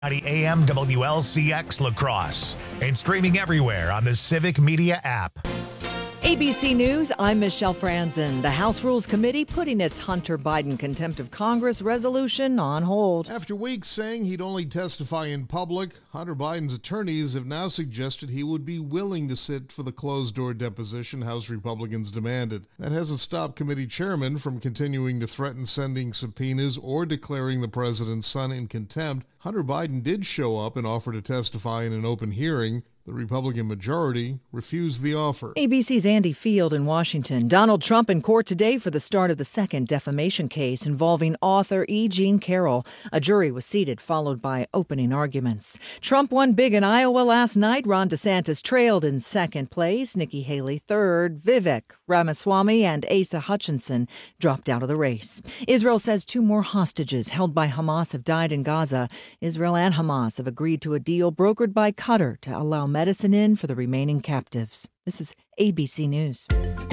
AM WLCX La Crosse and streaming everywhere on the Civic Media app. ABC News, I'm Michelle Franzen. The House Rules Committee putting its Hunter Biden contempt of Congress resolution on hold. After weeks saying he'd only testify in public, Hunter Biden's attorneys have now suggested he would be willing to sit for the closed-door deposition House Republicans demanded. That hasn't stopped committee chairmen from continuing to threaten sending subpoenas or declaring the president's son in contempt. Hunter Biden did show up and offer to testify in an open hearing. The Republican majority refused the offer. ABC's Andy Field in Washington. Donald Trump in court today for the start of the second defamation case involving author E. Jean Carroll. A jury was seated, followed by opening arguments. Trump won big in Iowa last night. Ron DeSantis trailed in second place. Nikki Haley third. Vivek Ramaswamy and Asa Hutchinson dropped out of the race. Israel says 2 more hostages held by Hamas have died in Gaza. Israel and Hamas have agreed to a deal brokered by Qatar to allow medicine in for the remaining captives. This is ABC News.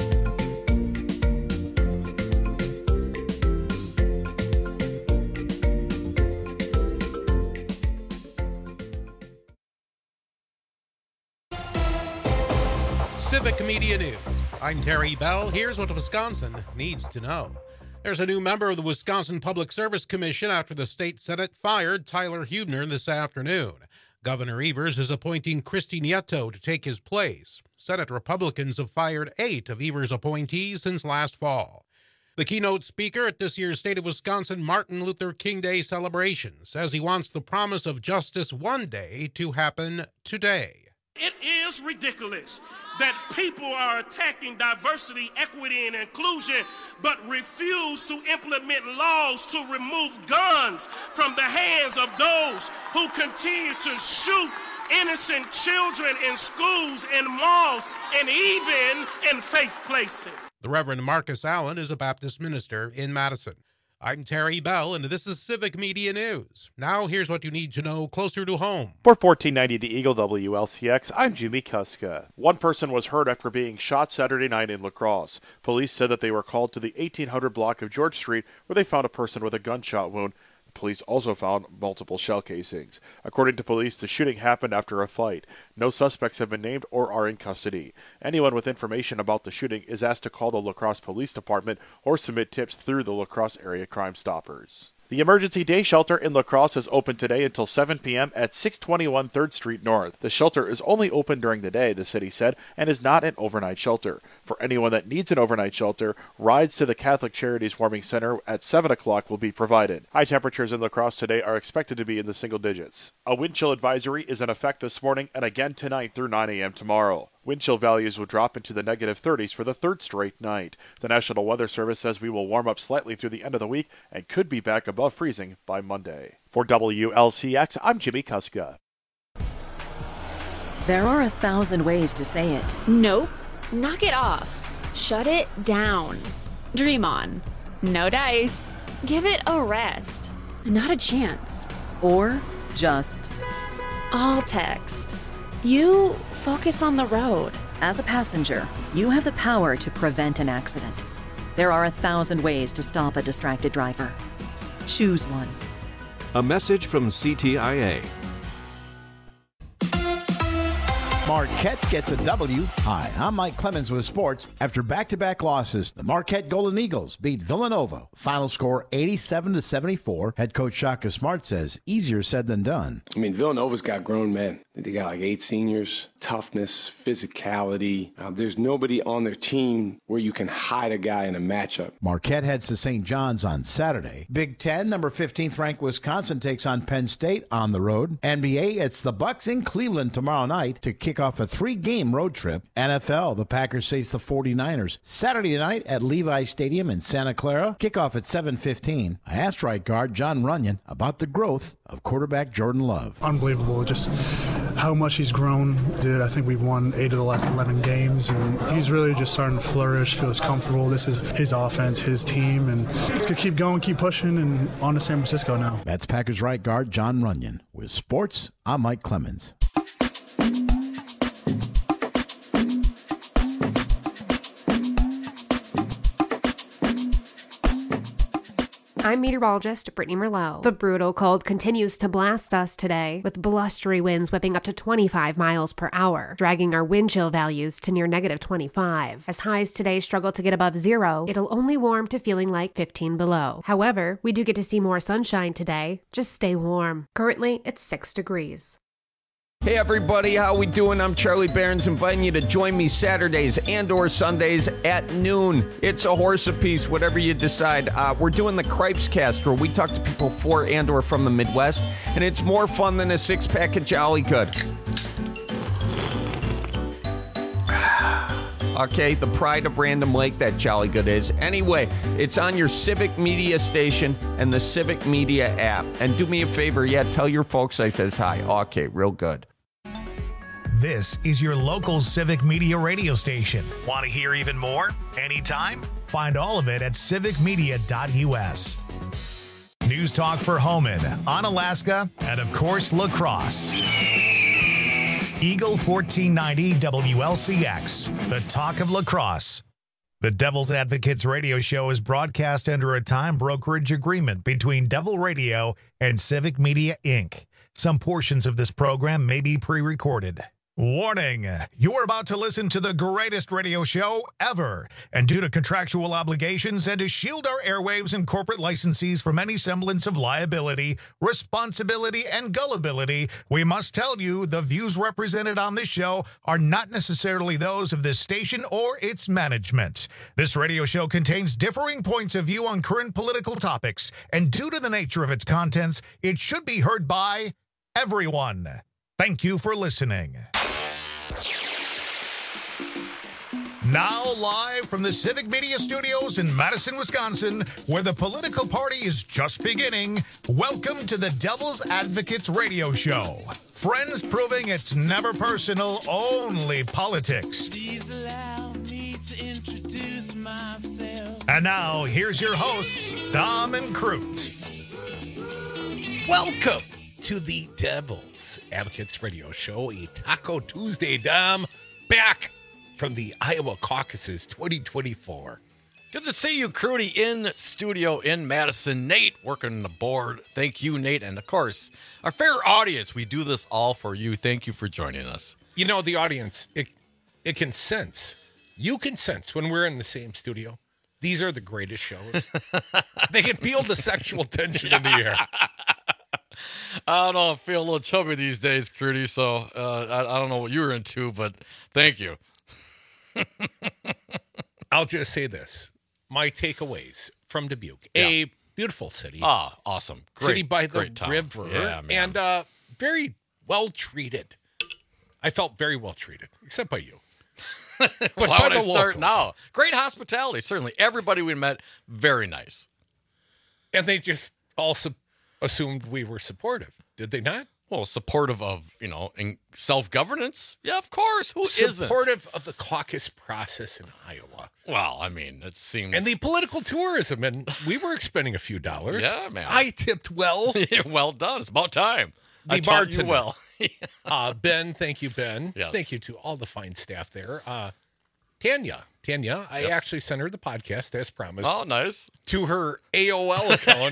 Civic Media News. I'm Terry Bell. Here's what Wisconsin needs to know. There's a new member of the Wisconsin Public Service Commission after the state Senate fired Tyler Huebner this afternoon. Governor Evers is appointing Christy Nieto to take his place. Senate Republicans have fired 8 of Evers' appointees since last fall. The keynote speaker at this year's State of Wisconsin Martin Luther King Day celebration says he wants the promise of justice one day to happen today. It is ridiculous that people are attacking diversity, equity, and inclusion, but refuse to implement laws to remove guns from the hands of those who continue to shoot innocent children in schools and malls and even in faith places. The Reverend Marcus Allen is a Baptist minister in Madison. I'm Terry Bell, and this is Civic Media News. Now, here's what you need to know closer to home. For 1490 The Eagle WLCX, I'm Jimmy Kuska. One person was hurt after being shot Saturday night in La Crosse. Police said that they were called to the 1800 block of George Street, where they found a person with a gunshot wound. Police also found multiple shell casings. According to police, the shooting happened after a fight. No suspects have been named or are in custody. Anyone with information about the shooting is asked to call the La Crosse Police Department or submit tips through the La Crosse Area Crime Stoppers. The Emergency Day Shelter in La Crosse is open today until 7 p.m. at 621 3rd Street North. The shelter is only open during the day, the city said, and is not an overnight shelter. For anyone that needs an overnight shelter, rides to the Catholic Charities Warming Center at 7 o'clock will be provided. High temperatures in La Crosse today are expected to be in the single digits. A wind chill advisory is in effect this morning and again tonight through 9 a.m. tomorrow. Wind chill values will drop into the negative 30s for the third straight night. The National Weather Service says we will warm up slightly through the end of the week and could be back above freezing by Monday. For WLCX, I'm Jimmy Kuska. There are 1,000 ways to say it. Nope. Knock it off. Shut it down. Dream on. No dice. Give it a rest. Not a chance. Or just All text. You focus on the road. as a passenger, you have the power to prevent an accident. There are 1,000 ways to stop a distracted driver. Choose one. A message from CTIA. Marquette gets a W. Hi, I'm Mike Clemens with sports. After back-to-back losses, the Marquette Golden Eagles beat Villanova. Final score 87-74. Head coach Shaka Smart says easier said than done. I mean, Villanova's got grown men. They got like 8 seniors. Toughness, physicality. There's nobody on their team where you can hide a guy in a matchup. Marquette heads to St. John's on Saturday. Big Ten, number 15th ranked Wisconsin takes on Penn State on the road. NBA, it's the Bucks in Cleveland tomorrow night to kick off a 3-game road trip. NFL, the Packers face the 49ers Saturday night at Levi Stadium in Santa Clara. Kickoff at 7:15. I asked right guard John Runyon about the growth of quarterback Jordan Love. Unbelievable, just how much he's grown. I think we've won 8 of the last 11 games, and he's really just starting to flourish, feels comfortable. This is his offense, his team, and he's going to keep going, keep pushing, and on to San Francisco now. That's Packers right guard John Runyon. With sports, I'm Mike Clemens. I'm meteorologist Brittany Merlot. The brutal cold continues to blast us today, with blustery winds whipping up to 25 miles per hour, dragging our wind chill values to near negative 25. As highs today struggle to get above zero, it'll only warm to feeling like 15 below. However, we do get to see more sunshine today. Just stay warm. Currently, it's 6 degrees. Hey everybody, how we doing? I'm Charlie Barons, inviting you to join me Saturdays and or Sundays at noon. It's a horse apiece, whatever you decide. We're doing the Cripes Cast, where we talk to people for and or from the Midwest, and it's more fun than a six-pack of Jolly Good. Okay, the pride of Random Lake, that Jolly Good is. Anyway, it's on your Civic Media station and the Civic Media app. And do me a favor, tell your folks I says hi. Okay, real good. This is your local Civic Media radio station. Want to hear even more? Anytime? Find all of it at civicmedia.us. News talk for Homan, Onalaska, and of course, La Crosse. Eagle 1490 WLCX, the talk of La Crosse. The Devil's Advocates radio show is broadcast under a time brokerage agreement between Devil Radio and Civic Media, Inc. Some portions of this program may be pre-recorded. Warning, you're about to listen to the greatest radio show ever. And due to contractual obligations and to shield our airwaves and corporate licensees from any semblance of liability, responsibility, and gullibility, we must tell you the views represented on this show are not necessarily those of this station or its management. This radio show contains differing points of view on current political topics, and due to the nature of its contents, it should be heard by everyone. Thank you for listening. Now live from the Civic Media Studios in Madison, Wisconsin, where the political party is just beginning, welcome to the Devil's Advocates radio show. Friends proving it's never personal, only politics. Please allow me to introduce myself. And now, here's your hosts, Dom and Crute. Welcome to the Devil's Advocates radio show, a Taco Tuesday, Dom, back from the Iowa caucuses 2024. Good to see you, Crudy, in studio in Madison. Nate working the board. Thank you, Nate. And, of course, our fair audience. We do this all for you. Thank you for joining us. You know, the audience, it can sense. You can sense when we're in the same studio. These are the greatest shows. They can feel the sexual tension in the air. I don't know. I feel a little chubby these days, Crudy, so I don't know what you were into, but thank you. I'll just say this. My takeaways from Dubuque. Yeah. A beautiful city. Ah, awesome. Great, city by the town. river. Yeah, man. And very well treated. I felt very well treated, except by you. But why would I start now? Great hospitality, certainly. Everybody we met, very nice. And they just also assumed we were supportive. Did they not? Well, supportive of, in self-governance? Yeah, of course. Who isn't? Supportive of the caucus process in Iowa. Well, I mean, it seems... And the political tourism, and we were expending a few dollars. Yeah, man. I tipped well. Well done. It's about time. I taught you well. Ben, thank you, Ben. Yes. Thank you to all the fine staff there. Tanya, I actually sent her the podcast as promised. Oh, nice. To her AOL account.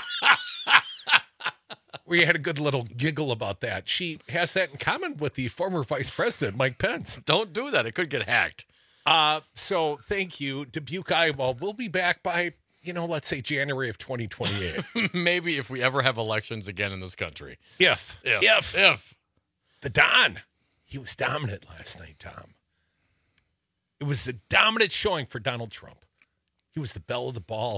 We had a good little giggle about that. She has that in common with the former Vice President, Mike Pence. Don't do that. It could get hacked. So thank you. Dubuque, Iowa. We'll be back by, let's say January of 2028. Maybe if we ever have elections again in this country. If. The Don. He was dominant last night, Tom. It was a dominant showing for Donald Trump. He was the belle of the ball.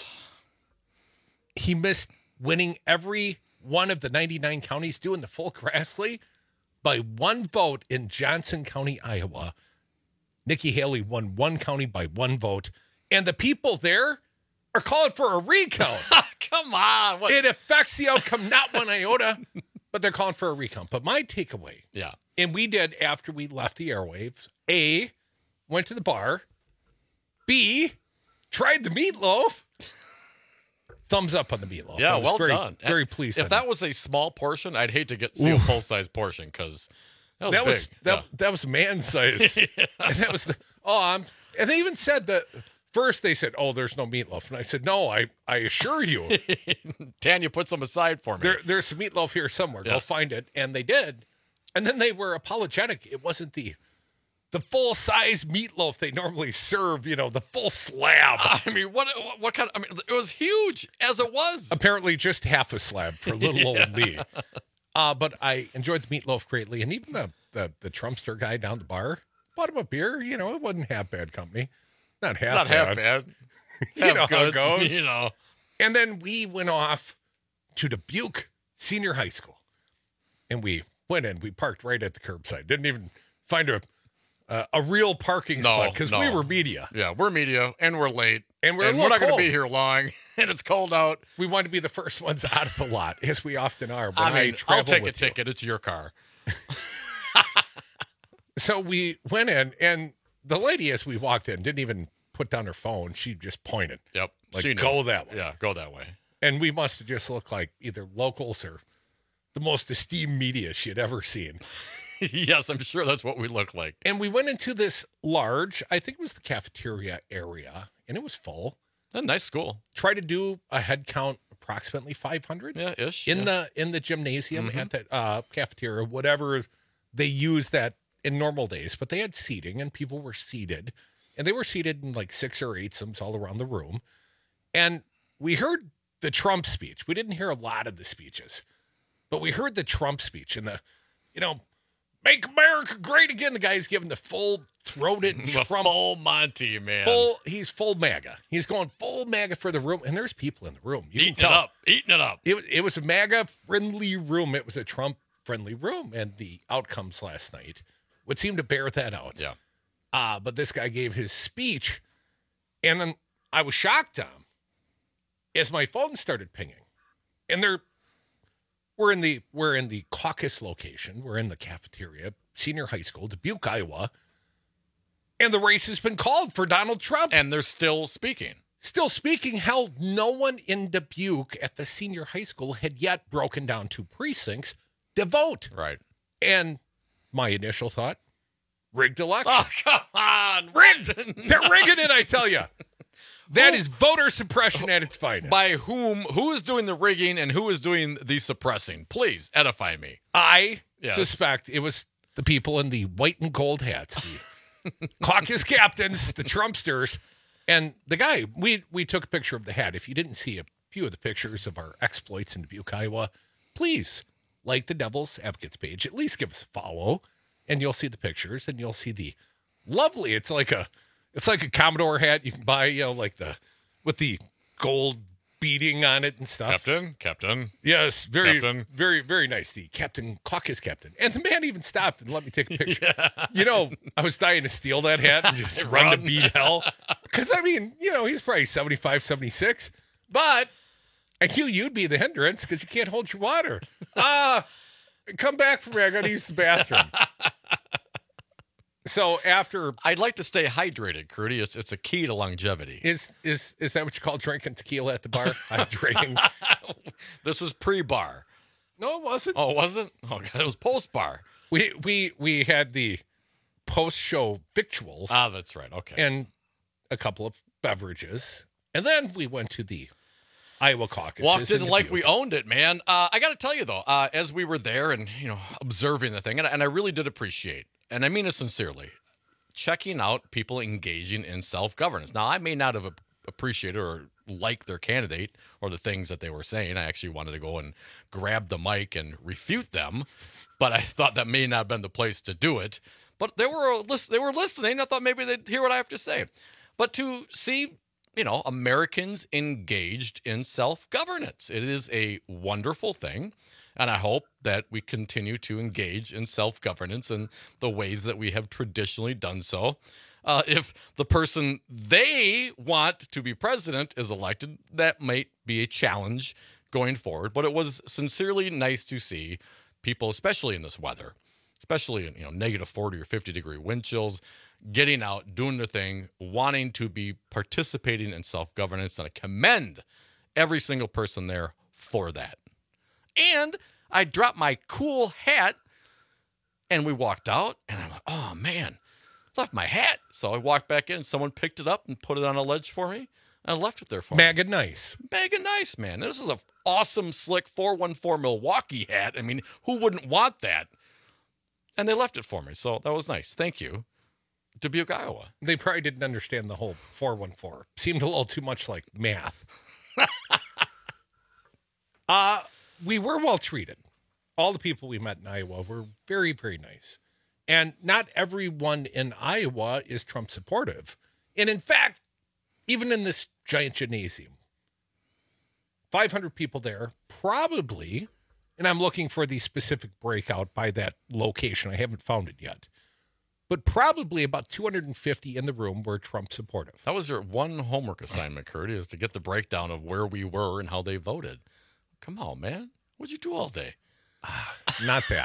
He missed winning every one of the 99 counties doing the full Grassley by one vote in Johnson County, Iowa. Nikki Haley won one county by one vote, and the people there are calling for a recount. Come on. What? It affects the outcome, not one iota, but they're calling for a recount. But my takeaway, and we did after we left the airwaves, A, went to the bar, B, tried the meatloaf. Thumbs up on the meatloaf. Yeah, well done. Very pleased. If that was a small portion, I'd hate to see a full-size portion because that was big. That was man size. And that was and they even said that first they said, "Oh, there's no meatloaf," and I said, "No, I assure you, Tanya, put some aside for me. There's some meatloaf here somewhere. Yes. Go find it." And they did, and then they were apologetic. It wasn't the full size meatloaf they normally serve. The full slab. I mean, what kind of? I mean, it was huge as it was. Apparently, just half a slab for little old me. But I enjoyed the meatloaf greatly, and even the Trumpster guy down the bar bought him a beer. It wasn't half bad company. Not half bad. You know how it goes. And then we went off to Dubuque Senior High School. And we went in. We parked right at the curbside. Didn't even find a real parking spot because we were media. Yeah, we're media, and we're late. And we're not going to be here long, and it's cold out. We wanted to be the first ones out of the lot, as we often are. But I'll take a ticket. It's your car. So we went in, and the lady, as we walked in, didn't even put down her phone. She just pointed. Yep. Like, go that way. Yeah, go that way. And we must have just looked like either locals or the most esteemed media she had ever seen. Yes, I'm sure that's what we look like. And we went into this large, I think it was the cafeteria area, and it was full. A nice school. Try to do a head count approximately 500. Yeah, ish. In the gymnasium at that cafeteria, whatever they use that in normal days, but they had seating and people were seated, and they were seated in like 6 or 8 some all around the room. And we heard the Trump speech. We didn't hear a lot of the speeches, but we heard the Trump speech and Make America Great Again. The guy's giving the full-throated Trump. Full Monty, man. He's full MAGA. He's going full MAGA for the room, and there's people in the room. Eating it up. It was a MAGA-friendly room. It was a Trump-friendly room, and the outcomes last night would seem to bear that out. Yeah. But this guy gave his speech, and then I was shocked, Tom, as my phone started pinging. And we're in the caucus location. We're in the cafeteria, Senior High School, Dubuque, Iowa. And the race has been called for Donald Trump. And they're still speaking. Still speaking. Hell, no one in Dubuque at the Senior High School had yet broken down 2 precincts to vote. Right. And my initial thought, rigged election. Oh, come on. Rigged. They're rigging it, I tell you. That is voter suppression at its finest. By whom? Who is doing the rigging and who is doing the suppressing? Please edify me. I suspect it was the people in the white and gold hats, the caucus captains, the Trumpsters, and the guy. We took a picture of the hat. If you didn't see a few of the pictures of our exploits in Dubuque, Iowa, please like the Devil's Advocates page. At least give us a follow, and you'll see the pictures, and you'll see the lovely. It's like a Commodore hat you can buy, with the gold beading on it and stuff. Captain. Yes, very, very, very nice. The caucus captain. And the man even stopped and let me take a picture. Yeah. I was dying to steal that hat and just run to beat hell. Because, he's probably 75, 76. But I knew you'd be the hindrance because you can't hold your water. Come back for me. I got to use the bathroom. So after, I'd like to stay hydrated, Crudy. It's a key to longevity. Is that what you call drinking tequila at the bar? Hydrating. This was pre-bar. No, it wasn't. Oh, it wasn't? Oh, God, it was post-bar. We had the post-show victuals. Ah, that's right. Okay. And a couple of beverages, and then we went to the Iowa caucus. Walked in like we owned it, man. I got to tell you though, as we were there and observing the thing, and I really did appreciate. And I mean it sincerely, checking out people engaging in self-governance. Now, I may not have appreciated or liked their candidate or the things that they were saying. I actually wanted to go and grab the mic and refute them, but I thought that may not have been the place to do it. But they were listening. I thought maybe they'd hear what I have to say. But to see, Americans engaged in self-governance, it is a wonderful thing. And I hope that we continue to engage in self-governance in the ways that we have traditionally done so. If the person they want to be president is elected, that might be a challenge going forward. But it was sincerely nice to see people, especially in this weather, especially in negative 40 or 50 degree wind chills, getting out, doing their thing, wanting to be participating in self-governance. And I commend every single person there for that. And I dropped my cool hat and we walked out and I'm like, oh man, left my hat. So I walked back in. Someone picked it up and put it on a ledge for me. And I left it there for me. Mega nice. Mega nice, man. This is an awesome, slick 414 Milwaukee hat. I mean, who wouldn't want that? And they left it for me. So that was nice. Thank you. Dubuque, Iowa. They probably didn't understand the whole 414. Seemed a little too much like math. We were well treated. All the people we met in Iowa were very, very nice. And not everyone in Iowa is Trump supportive. And in fact, even in this giant gymnasium, 500 people there, probably, and I'm looking for the specific breakout by that location. I haven't found it yet. But probably about 250 in the room were Trump supportive. That was your one homework assignment, Kurt, is to get the breakdown of where we were and how they voted. Come on, man. What'd you do all day? Not that.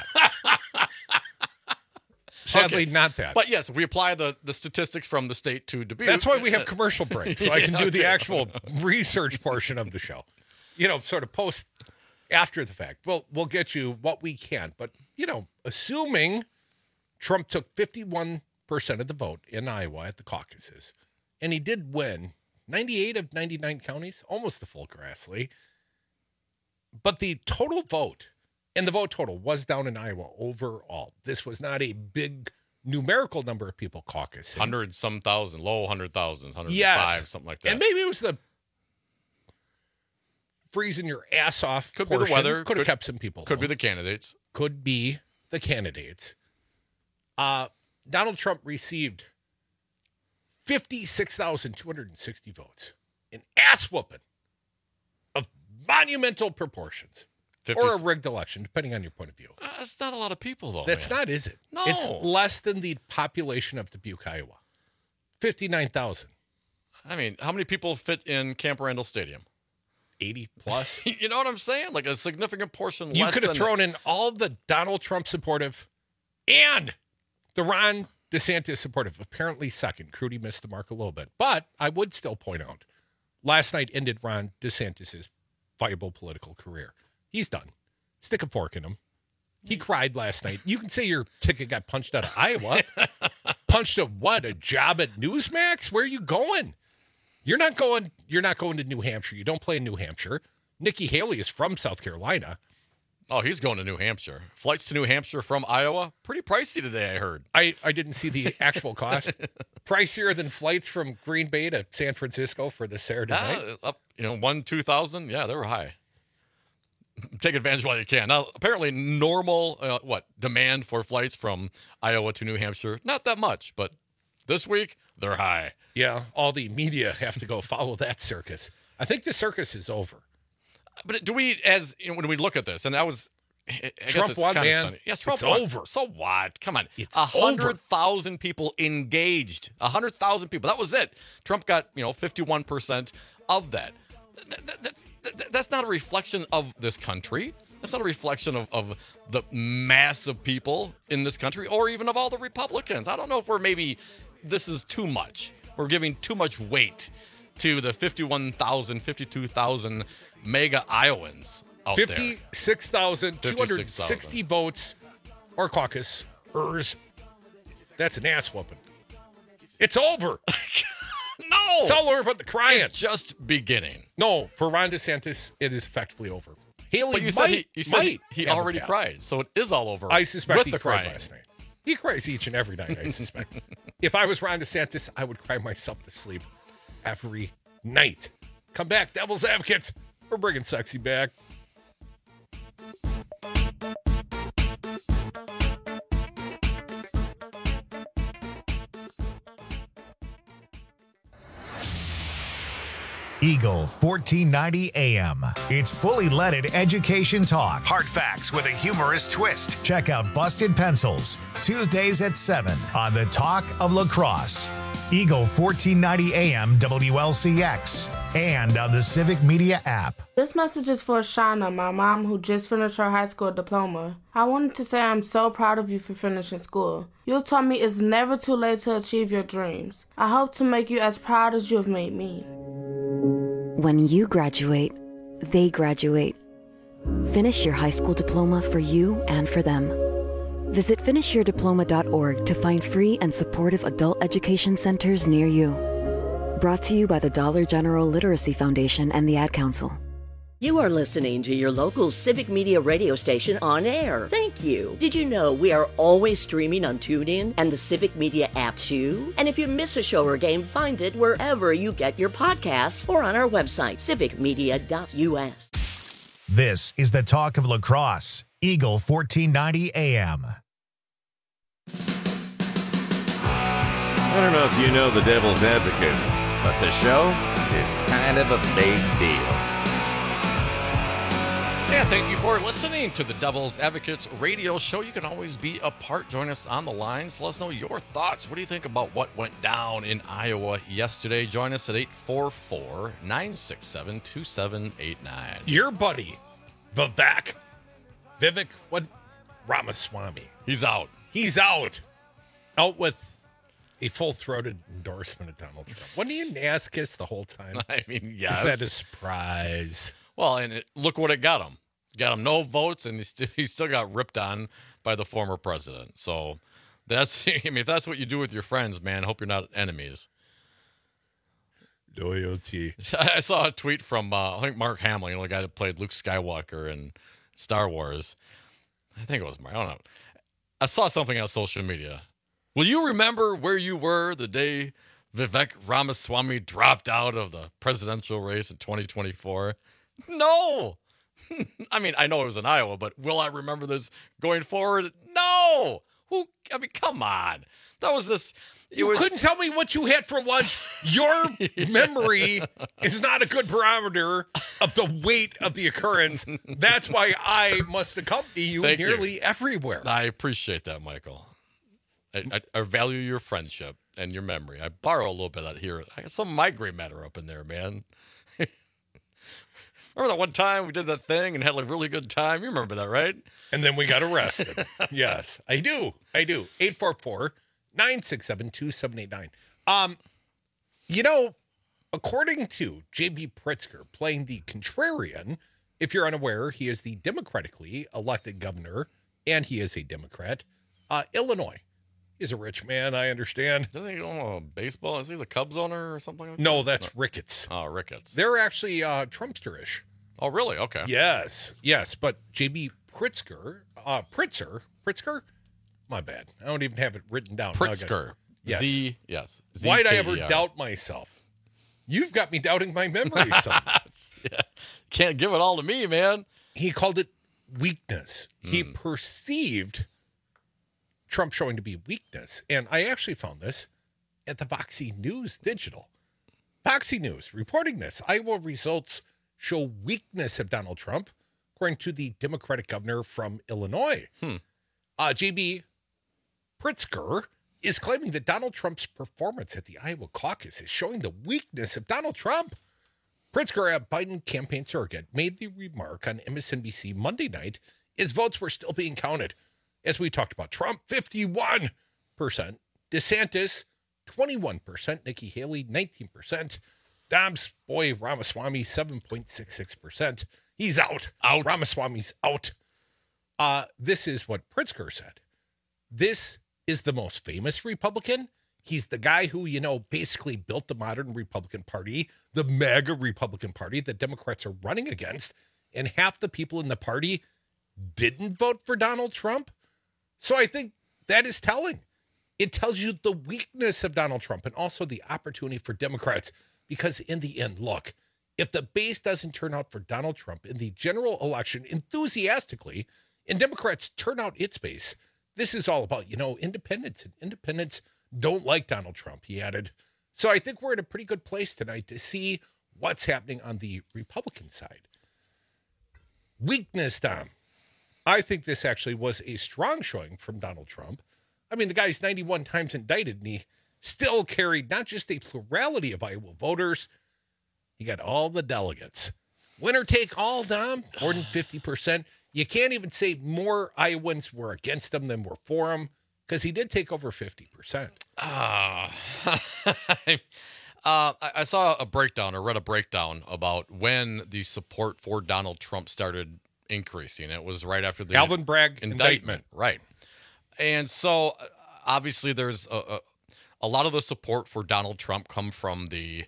Sadly, okay. Not that. But yes, we apply the statistics from the state to Dubuque. That's why we have commercial breaks, so I can do the actual research portion of the show. Sort of post after the fact. We'll get you what we can. But, assuming Trump took 51% of the vote in Iowa at the caucuses, and he did win 98 of 99 counties, almost the full Grassley. But the total vote, and the vote total was down in Iowa overall. This was not a big numerical number of people caucusing. 100-some thousand, low 100,000s, 105, yes. Something like that. And maybe it was the freezing your ass off Could portion. be the weather. Could have kept some people. Could be the candidates. Could be the candidates. Donald Trump received 56,260 votes. An ass whooping of monumental proportions. 50... Or a rigged election, depending on your point of view. That's not a lot of people, though. That's man. not, is it? No. It's less than the population of Dubuque, Iowa. 59,000. I mean, how many people fit in Camp Randall Stadium? 80 plus. You know what I'm saying? Like a significant portion less. You could have thrown in all the Donald Trump supportive and the Ron DeSantis supportive. Apparently second. Crudy missed the mark a little bit. But I would still point out, last night ended Ron DeSantis' viable political career. He's done. Stick a fork in him. He cried last night. You can say your ticket got punched out of Iowa. Punched a what? A job at Newsmax? Where are you going? You're not going to New Hampshire. You don't play in New Hampshire. Nikki Haley is from South Carolina. Oh, he's going to New Hampshire. Flights to New Hampshire from Iowa, pretty pricey today, I heard. I didn't see the actual cost. Pricier than flights from Green Bay to San Francisco for the Saturday night. Up, 2,000. Yeah, they were high. Take advantage while you can. Now, apparently normal, demand for flights from Iowa to New Hampshire, not that much, but this week, they're high. Yeah, all the media have to go follow that circus. I think the circus is over. But do we, when we look at this, and that was, I Trump guess it's won, kind of man. stunning. Yes, Trump it's won. over. So what? Come on. It's 100,000 people engaged. 100,000 people. That was it. Trump got, 51% of that. That's not a reflection of this country. That's not a reflection of the mass of people in this country or even of all the Republicans. I don't know if this is too much. We're giving too much weight to the 51,000, 52,000 mega Iowans out there. 56,260 votes or caucusers. That's an ass whooping. It's over. No. It's all over but the crying. It's just beginning. No, for Ron DeSantis, it is effectively over. Haley but you said he already cried, so it is all over. I suspect he cried crying last night. He cries each and every night, I suspect. If I was Ron DeSantis, I would cry myself to sleep every night. Come back, Devil's Advocates. We're bringing sexy back. Eagle 1490 AM. It's fully leaded education talk. Hard facts with a humorous twist. Check out Busted Pencils, Tuesdays at 7 on the Talk of La Crosse. Eagle 1490 AM WLCX and on the Civic Media app. This message is for Shauna, my mom who just finished her high school diploma. I wanted to say I'm so proud of you for finishing school. You taught me it's never too late to achieve your dreams. I hope to make you as proud as you have made me. When you graduate, they graduate. Finish your high school diploma for you and for them. Visit finishyourdiploma.org to find free and supportive adult education centers near you. Brought to you by the Dollar General Literacy Foundation and the Ad Council. You are listening to your local Civic Media radio station on air. Thank you. Did you know we are always streaming on TuneIn and the Civic Media app too? And if you miss a show or game, find it wherever you get your podcasts or on our website, civicmedia.us. This is the talk of La Crosse, Eagle 1490 AM. I don't know if you know the Devil's Advocates, but the show is kind of a big deal. Yeah, thank you for listening to the Devil's Advocates radio show. You can always be a part. Join us on the lines. Let us know your thoughts. What do you think about what went down in Iowa yesterday? Join us at 844-967-2789. Your buddy, Vivek Ramaswamy. He's out. He's out. Out with a full-throated endorsement of Donald Trump. Wasn't he an ass kiss the whole time? I mean, yes. Is that a surprise? Well, and look what it got him. Got him no votes, and he still got ripped on by the former president. So that's, I mean, if that's what you do with your friends, man, I hope you're not enemies. Loyalty. I saw a tweet from, I think Mark Hamill, the guy that played Luke Skywalker in Star Wars. I think it was Mark. I don't know. I saw something on social media. Will you remember where you were the day Vivek Ramaswamy dropped out of the presidential race in 2024? No. I mean, I know it was in Iowa, but will I remember this going forward? No. I mean, come on. That was this. You couldn't tell me what you had for lunch. Your memory is not a good barometer of the weight of the occurrence. That's why I must accompany you nearly everywhere. I appreciate that, Michael. I value your friendship and your memory. I borrow a little bit of that here. I got some migraine matter up in there, man. Remember that one time we did that thing and had a really good time? You remember that, right? And then we got arrested. Yes, I do. 844-967-2789. According to J.B. Pritzker, playing the contrarian, if you're unaware, he is the democratically elected governor, and he is a Democrat. Illinois. He's a rich man, I understand. Doesn't he own baseball? Is he the Cubs owner or something like that? No, that's Ricketts. Oh, Ricketts. They're actually Trumpster-ish. Oh, really? Okay. Yes. But J.B. Pritzker? My bad. I don't even have it written down. Pritzker. Yes. Yes. Why'd I ever doubt myself? You've got me doubting my memory, son. Yeah. Can't give it all to me, man. He called it weakness. He perceived Trump showing to be weakness. And I actually found this at the Voxy News Digital. Voxy News reporting this. Iowa results show weakness of Donald Trump, according to the Democratic governor from Illinois. J.B. Pritzker is claiming that Donald Trump's performance at the Iowa caucus is showing the weakness of Donald Trump. Pritzker, a Biden campaign surrogate, made the remark on MSNBC Monday night as votes were still being counted. As we talked about, Trump, 51%, DeSantis, 21%, Nikki Haley, 19%, Dobbs, boy, Ramaswamy, 7.66%. He's out. Ramaswamy's out. This is what Pritzker said. This is the most famous Republican. He's the guy who, basically built the modern Republican Party, the MAGA Republican Party that Democrats are running against, and half the people in the party didn't vote for Donald Trump. So I think that is telling. It tells you the weakness of Donald Trump and also the opportunity for Democrats. Because in the end, look, if the base doesn't turn out for Donald Trump in the general election enthusiastically, and Democrats turn out its base, this is all about, independents. And independents don't like Donald Trump, he added. So I think we're in a pretty good place tonight to see what's happening on the Republican side. Weakness, Tom. I think this actually was a strong showing from Donald Trump. I mean, the guy's 91 times indicted, and he still carried not just a plurality of Iowa voters, he got all the delegates. Winner take all, Dom, more than 50%. You can't even say more Iowans were against him than were for him, because he did take over 50%. I saw a breakdown, or read a breakdown about when the support for Donald Trump started increasing. It was right after the Alvin Bragg indictment. Right. And so, obviously, there's a lot of the support for Donald Trump come from the,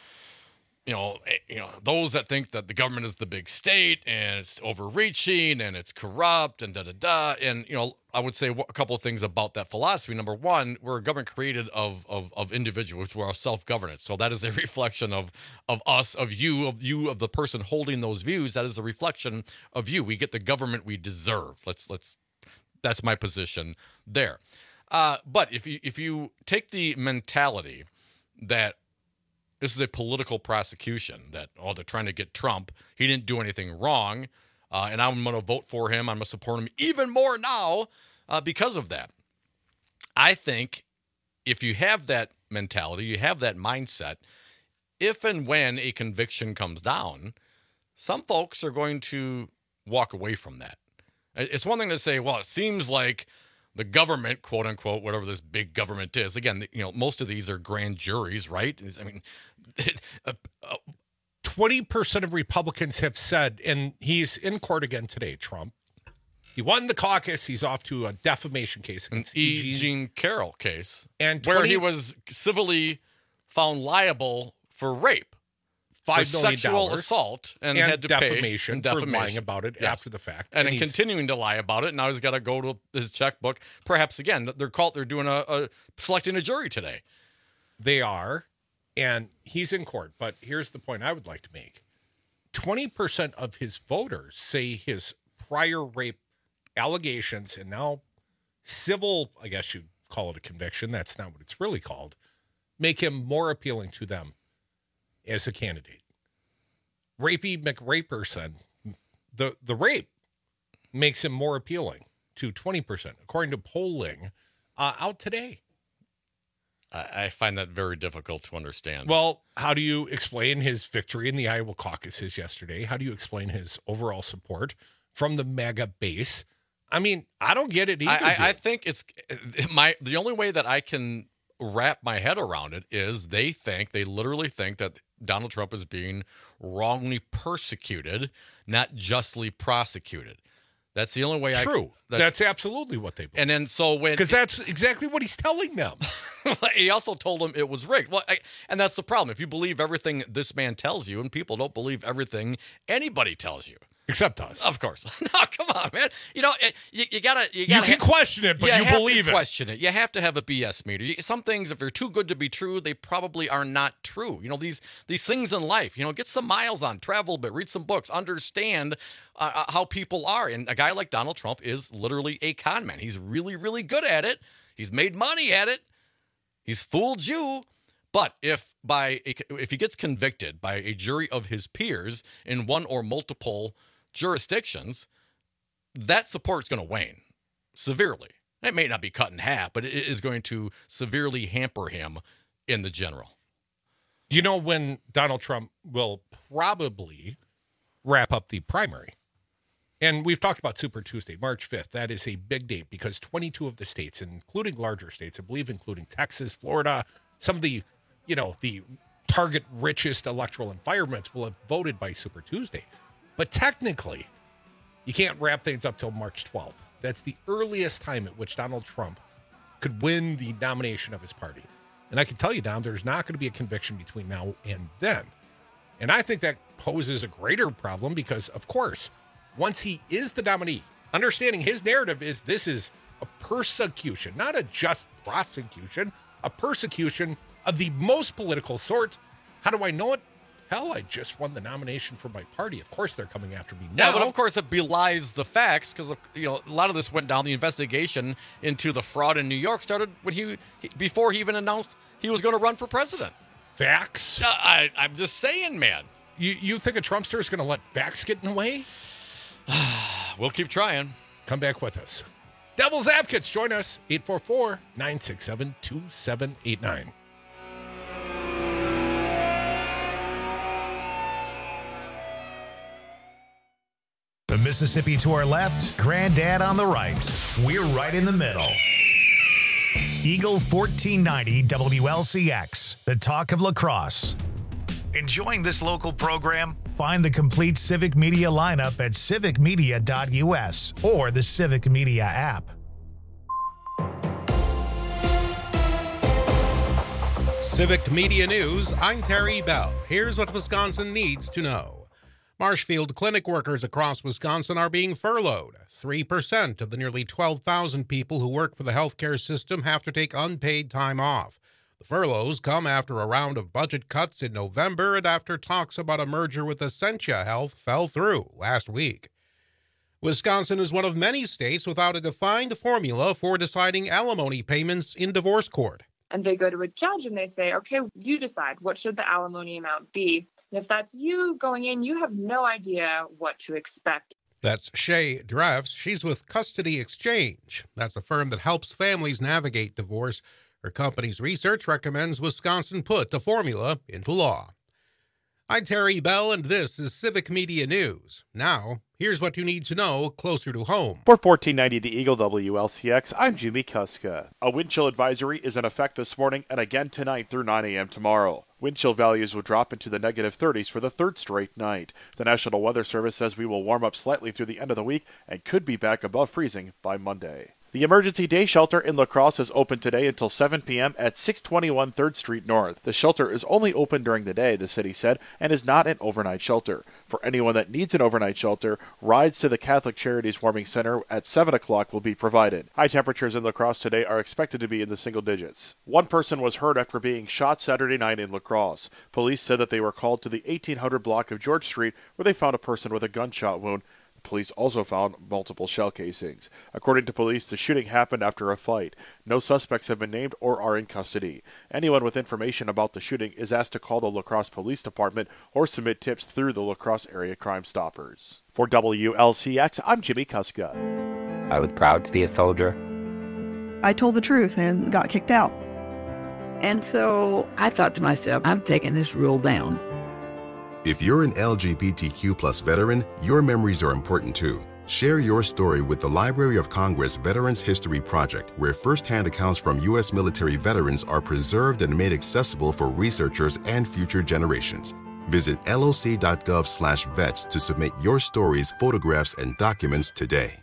those that think that the government is the big state and it's overreaching and it's corrupt and da-da-da. And, I would say a couple of things about that philosophy. Number one, we're a government created of individuals. We're self-governance. So that is a reflection of us, of you, of the person holding those views. That is a reflection of you. We get the government we deserve. That's my position there. But if you take the mentality that this is a political prosecution, that, they're trying to get Trump, he didn't do anything wrong, and I'm going to vote for him, I'm going to support him even more now because of that. I think if you have that mentality, you have that mindset, if and when a conviction comes down, some folks are going to walk away from that. It's one thing to say, well, it seems like the government, quote unquote, whatever this big government is. Again, most of these are grand juries, right? I mean, 20% of Republicans have said, and he's in court again today, Trump. He won the caucus. He's off to a defamation case against E. Jean Carroll case, and where he was civilly found liable for rape, $5 million, sexual assault, and had to defamation pay for lying about it after the fact, and continuing to lie about it. Now he's got to go to his checkbook. Perhaps again, they're doing a selecting a jury today. They are, and he's in court. But here's the point I would like to make: 20% of his voters say his prior rape allegations and now civil, I guess you'd call it a conviction. That's not what it's really called. Make him more appealing to them as a candidate. Rapey McRaperson, the rape makes him more appealing to 20%, according to polling out today. I find that very difficult to understand. Well, how do you explain his victory in the Iowa caucuses yesterday? How do you explain his overall support from the MAGA base? I mean, I don't get it either. I think the only way that I can wrap my head around it is they literally think that Donald Trump is being wrongly persecuted, not justly prosecuted. That's the only way. True. That's absolutely what they believe. And then because that's exactly what he's telling them. He also told them it was rigged. Well, and that's the problem. If you believe everything this man tells you, and people don't believe everything anybody tells you. Except us. Of course. No, come on, man. You gotta. You can question it, but you believe it. Question it. You have to have a BS meter. Some things, if they're too good to be true, they probably are not true. These things in life. Get some miles on, travel a bit, read some books, understand how people are. And a guy like Donald Trump is literally a con man. He's really, really good at it. He's made money at it. He's fooled you. But if he gets convicted by a jury of his peers in one or multiple jurisdictions, that support is going to wane severely. It may not be cut in half, but it is going to severely hamper him in the general. When Donald Trump will probably wrap up the primary. And we've talked about Super Tuesday, March 5th. That is a big date because 22 of the states, including larger states, I believe including Texas, Florida, some of the target richest electoral environments will have voted by Super Tuesday. But technically, you can't wrap things up till March 12th. That's the earliest time at which Donald Trump could win the nomination of his party. And I can tell you, Don, there's not going to be a conviction between now and then. And I think that poses a greater problem because, of course, once he is the nominee, understanding his narrative is this is a persecution, not a just prosecution, a persecution of the most political sort. How do I know it? Hell, I just won the nomination for my party. Of course they're coming after me now. Yeah, but of course it belies the facts because a lot of this went down. The investigation into the fraud in New York started when before he even announced he was going to run for president. Facts? I'm just saying, man. You think a Trumpster is going to let facts get in the way? We'll keep trying. Come back with us. Devil's Advocates, join us. 844-967-2789. The Mississippi to our left, Granddad on the right. We're right in the middle. Eagle 1490 WLCX, the talk of La Crosse. Enjoying this local program? Find the complete Civic Media lineup at civicmedia.us or the Civic Media app. Civic Media News, I'm Terry Bell. Here's what Wisconsin needs to know. Marshfield clinic workers across Wisconsin are being furloughed. 3% of the nearly 12,000 people who work for the healthcare system have to take unpaid time off. The furloughs come after a round of budget cuts in November and after talks about a merger with Essentia Health fell through last week. Wisconsin is one of many states without a defined formula for deciding alimony payments in divorce court. And they go to a judge and they say, okay, you decide what should the alimony amount be. And if that's you going in, you have no idea what to expect. That's Shay Dreffs. She's with Custody Exchange. That's a firm that helps families navigate divorce. Her company's research recommends Wisconsin put the formula into law. I'm Terry Bell, and this is Civic Media News. Now, here's what you need to know closer to home. For 1490 The Eagle WLCX, I'm Jimmy Kuska. A wind chill advisory is in effect this morning and again tonight through 9 a.m. tomorrow. Wind chill values will drop into the negative 30s for the third straight night. The National Weather Service says we will warm up slightly through the end of the week and could be back above freezing by Monday. The Emergency Day Shelter in La Crosse is open today until 7 p.m. at 621 3rd Street North. The shelter is only open during the day, the city said, and is not an overnight shelter. For anyone that needs an overnight shelter, rides to the Catholic Charities Warming Center at 7 o'clock will be provided. High temperatures in La Crosse today are expected to be in the single digits. One person was hurt after being shot Saturday night in La Crosse. Police said that they were called to the 1800 block of George Street where they found a person with a gunshot wound. Police also found multiple shell casings. According to police, the shooting happened after a fight. No suspects have been named or are in custody. Anyone with information about the shooting is asked to call the La Crosse Police Department or submit tips through the La Crosse Area Crime Stoppers. For WLCX, I'm Jimmy Kuska. I was proud to be a soldier. I told the truth and got kicked out. And so I thought to myself, I'm taking this rule down. If you're an LGBTQ+ veteran, your memories are important too. Share your story with the Library of Congress Veterans History Project, where first-hand accounts from U.S. military veterans are preserved and made accessible for researchers and future generations. Visit loc.gov/vets to submit your stories, photographs, and documents today.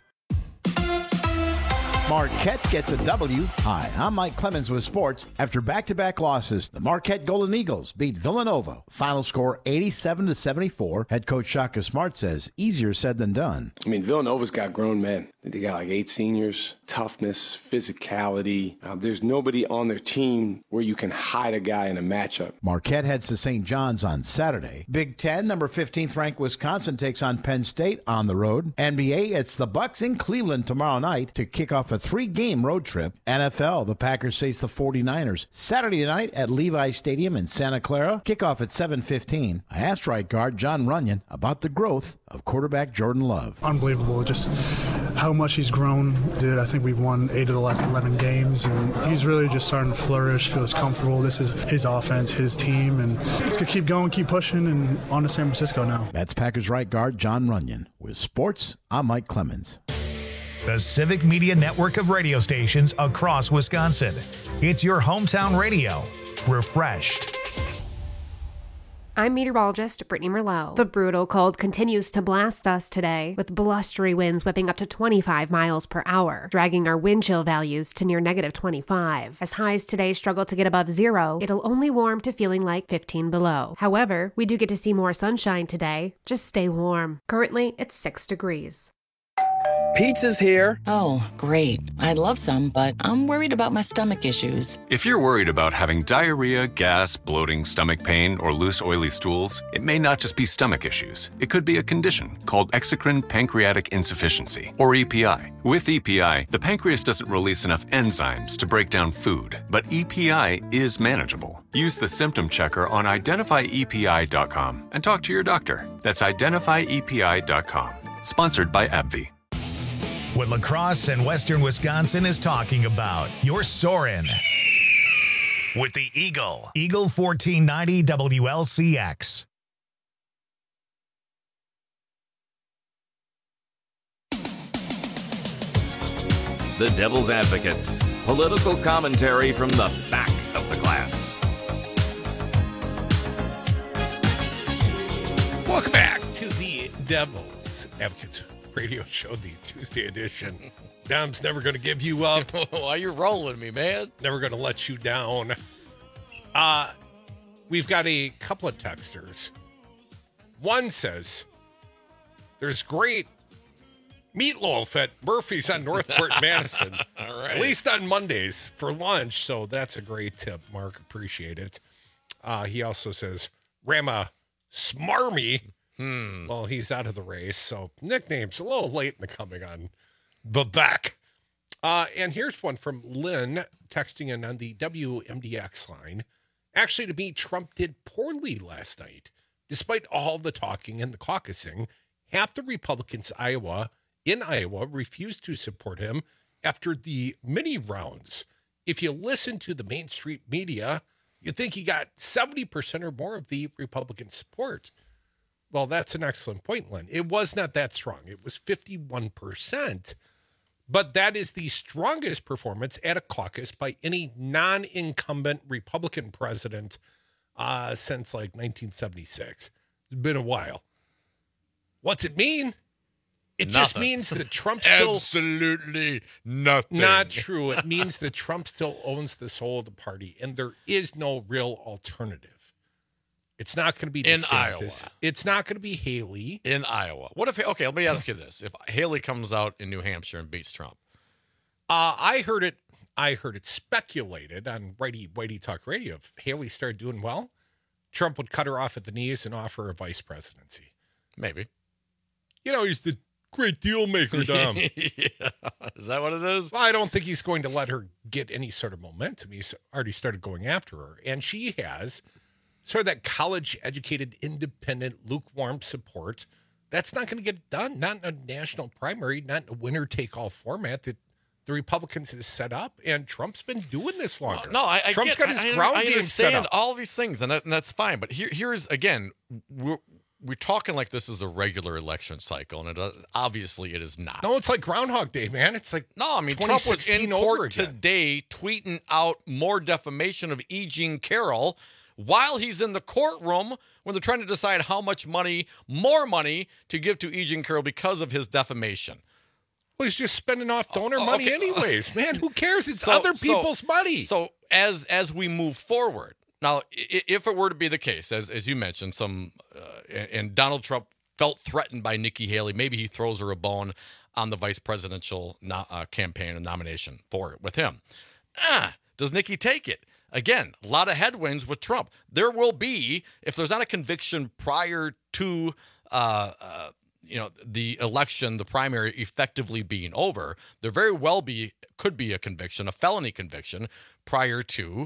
Marquette gets a W. Hi, I'm Mike Clemens with sports. After back-to-back losses, the Marquette Golden Eagles beat Villanova. Final score 87-74. Head coach Shaka Smart says easier said than done. I mean, Villanova's got grown men. They got like 8 seniors, toughness, physicality. There's nobody on their team where you can hide a guy in a matchup. Marquette heads to St. John's on Saturday. Big Ten, number 15th ranked Wisconsin takes on Penn State on the road. NBA, it's the Bucks in Cleveland tomorrow night to kick off a 3-game road trip. NFL, the Packers face the 49ers Saturday night at Levi Stadium in Santa Clara. Kickoff at 7:15. I asked right guard John Runyon about the growth of quarterback Jordan Love. Unbelievable, just how much he's grown. I think we've won 8 of the last 11 games, and he's really just starting to flourish, feels comfortable. This is his offense, his team, and he's going to keep going, keep pushing, and on to San Francisco now. That's Packers right guard John Runyon. With sports, I'm Mike Clemens. The Civic Media network of radio stations across Wisconsin. It's your hometown radio. Refreshed. I'm meteorologist Brittany Merlot. The brutal cold continues to blast us today, with blustery winds whipping up to 25 miles per hour, dragging our wind chill values to near negative 25. As highs today struggle to get above zero, it'll only warm to feeling like 15 below. However, we do get to see more sunshine today. Just stay warm. Currently, it's 6 degrees. Pizza's here. Oh, great. I'd love some, but I'm worried about my stomach issues. If you're worried about having diarrhea, gas, bloating, stomach pain, or loose, oily stools, it may not just be stomach issues. It could be a condition called exocrine pancreatic insufficiency, or EPI. With EPI, the pancreas doesn't release enough enzymes to break down food, but EPI is manageable. Use the symptom checker on identifyepi.com and talk to your doctor. That's identifyepi.com. Sponsored by AbbVie. What La Crosse and Western Wisconsin is talking about. You're soaring with the Eagle. Eagle 1490 WLCX. The Devil's Advocates. Political commentary from the back of the class. Welcome back to the Devil's Advocates radio show, the Tuesday edition. Dom's never going to give you up. Why you rolling me, man? Never going to let you down. We've got a couple of texters. One says, there's great meatloaf at Murphy's on North Court, Madison. All right. At least on Mondays for lunch. So that's a great tip, Mark. Appreciate it. He also says, Rama Smarmy. Well, he's out of the race. So nickname's a little late in the coming on the back. And here's one from Lynn texting in on the WMDX line. Actually, to me, Trump did poorly last night. Despite all the talking and the caucusing, half the Republicans in Iowa refused to support him after the mini rounds. If you listen to the mainstream media, you think he got 70% or more of the Republican support. Well, that's an excellent point, Lynn. It was not that strong. It was 51%. But that is the strongest performance at a caucus by any non-incumbent Republican president since like 1976. It's been a while. What's it mean? It just means that Trump still... Absolutely nothing. Not true. It means that Trump still owns the soul of the party, and there is no real alternative. It's not going to be in DeSantis. Iowa. It's not going to be Haley. In Iowa. What if, okay, let me ask you this. If Haley comes out in New Hampshire and beats Trump? I heard it speculated on Whitey Talk Radio. If Haley started doing well, Trump would cut her off at the knees and offer a vice presidency. Maybe. You know, he's the great deal maker, Dom. Yeah. Is that what it is? Well, I don't think he's going to let her get any sort of momentum. He's already started going after her. And she has sort of that college-educated, independent, lukewarm support. That's not going to get done. Not in a national primary, not in a winner-take-all format that the Republicans has set up. And Trump's been doing this longer. No, Trump's got his ground game set up. All these things, and that's fine. But here's, again, we're talking like this is a regular election cycle, and obviously it is not. No, it's like Groundhog Day, man. It's like Trump was in court today tweeting out more defamation of E. Jean Carroll while he's in the courtroom when they're trying to decide how much more money to give to E. Jean Carroll because of his defamation. Well, he's just spending off donor money anyways, man. Who cares? It's other people's money. So as we move forward, now, if it were to be the case, as you mentioned, and Donald Trump felt threatened by Nikki Haley, maybe he throws her a bone on the vice presidential campaign and nomination with him. Does Nikki take it? Again, a lot of headwinds with Trump. There will be, if there's not a conviction prior to the election, the primary effectively being over, there very well could be a conviction, a felony conviction, prior to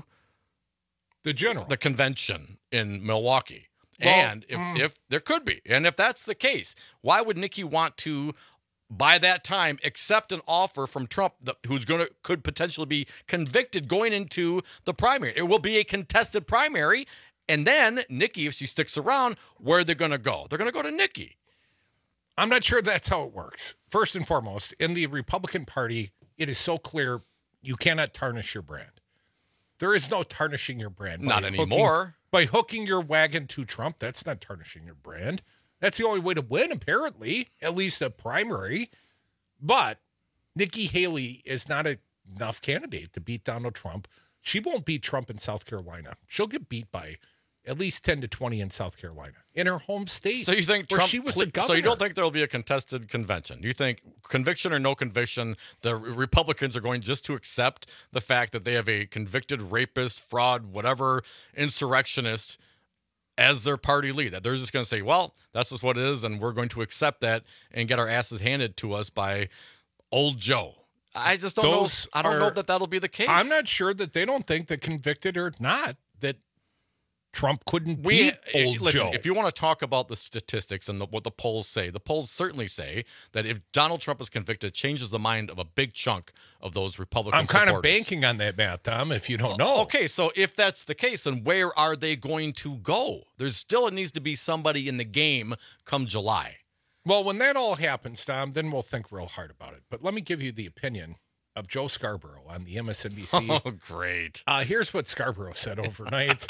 the convention in Milwaukee. Well, and if there could be, and if that's the case, why would Nikki want to, by that time, accept an offer from Trump could potentially be convicted going into the primary? It will be a contested primary, and then Nikki, if she sticks around, where are they going to go? They're going to go to Nikki. I'm not sure that's how it works. First and foremost, in the Republican Party, it is so clear you cannot tarnish your brand. There is no tarnishing your brand. Not anymore. By hooking your wagon to Trump, that's not tarnishing your brand. That's the only way to win, apparently, at least a primary. But Nikki Haley is not enough candidate to beat Donald Trump. She won't beat Trump in South Carolina. She'll get beat by at least 10 to 20 in South Carolina, in her home state. So you think where Trump? She was the governor. So you don't think there will be a contested convention? You think conviction or no conviction, the Republicans are going just to accept the fact that they have a convicted rapist, fraud, whatever, insurrectionist as their party lead? That they're just going to say, well, that's just what it is, and we're going to accept that and get our asses handed to us by old Joe. I just don't know. I don't know that that'll be the case. I'm not sure that they don't think that convicted or not, that Trump couldn't beat old Joe. If you want to talk about the statistics and what the polls say, the polls certainly say that if Donald Trump is convicted, it changes the mind of a big chunk of those Republican I'm kind supporters. of banking on that, Matt, Tom, if you don't know. Okay, so if that's the case, then where are they going to go? There's still needs to be somebody in the game come July. Well, when that all happens, Tom, then we'll think real hard about it. But let me give you the opinion of Joe Scarborough on the MSNBC. Oh, great. Here's what Scarborough said overnight.